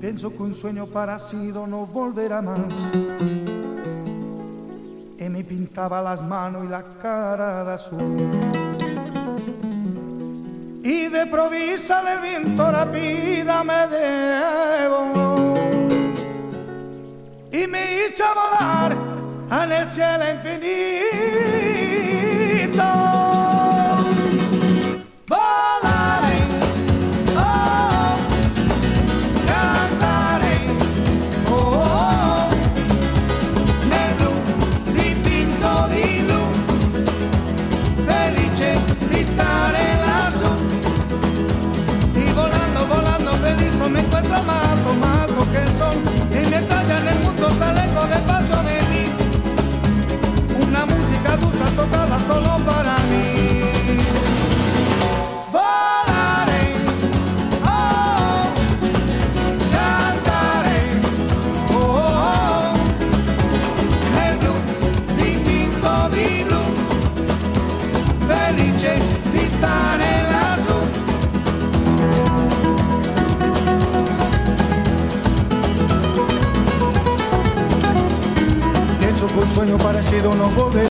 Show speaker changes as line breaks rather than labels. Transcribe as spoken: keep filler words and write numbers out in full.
Pienso que un sueño parecido no volverá más. Y me pintaba las manos y la cara de azul. Y de provisa el viento rápida me debo y me hizo volar en el cielo infinito. Volaré, oh, cantaré, oh, oh, nel blu dipinto di blu, felice di stare lassù. Y volando, volando feliz me encuentro amado, amado que el sol y me talla en el mundo sale con el paso de mí. Una música dulce tocada solo para mí. Volaré, oh, cantaré, oh, oh, nel blu dipinto di blu, felice di stare lassù. Pienso que un sueño parecido no volverá.